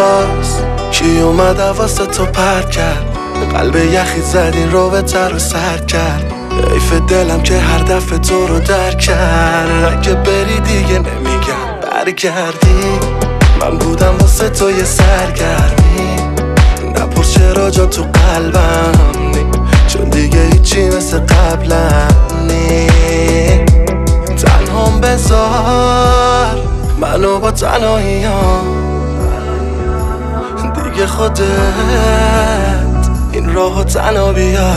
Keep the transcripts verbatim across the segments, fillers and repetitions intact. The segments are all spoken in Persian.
باز کی اومد واسه تو پرد کرد، قلب یخی زد این رابطه رو سر کرد. حیف دلم که هر دفعه تو رو درک کرد. اگه بری دیگه نمیگم برگردی، من بودم واسه تو یه سرگرمی. نپرس چرا جا تو قلبم نی، چون دیگه هیچی مثل قبلم نی. تنهام بذار منو با تنهاییام، دیگه خودت این راهو تنها بیا.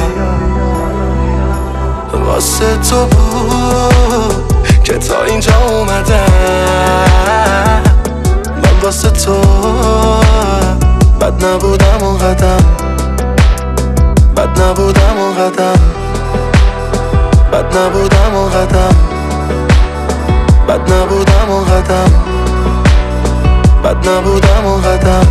واسه تو بود که تا اینجا اومدم، من واسه تو بد نبودم اون قدم، بد نبودم اون قدم، بد نبودم اون قدم، بد نبودم اون قدم، بد نبودم اون قدم.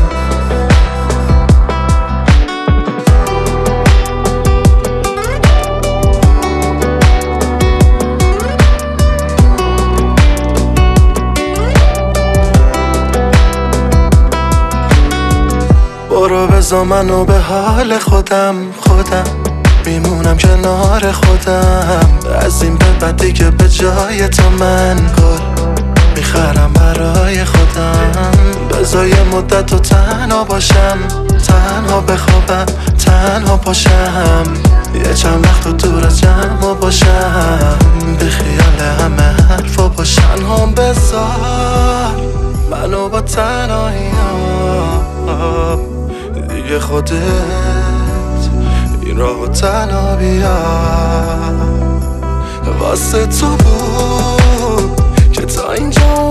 برو بذار منو به حال خودم، خودم میمونم کنار خودم. از این به بعدی که به جای تو من گل میخرم برای خودم. بذار یه مدت تو تنها باشم، تنها بخوابم، تنها باشم. یه چند وقت تو دور از جمع باشم، به خیال همه حرفا باشم. تنهام بذار منو با تنهاییام، دیگه خودت این راهو تنها بیا. واسه تو بود که تا اینجا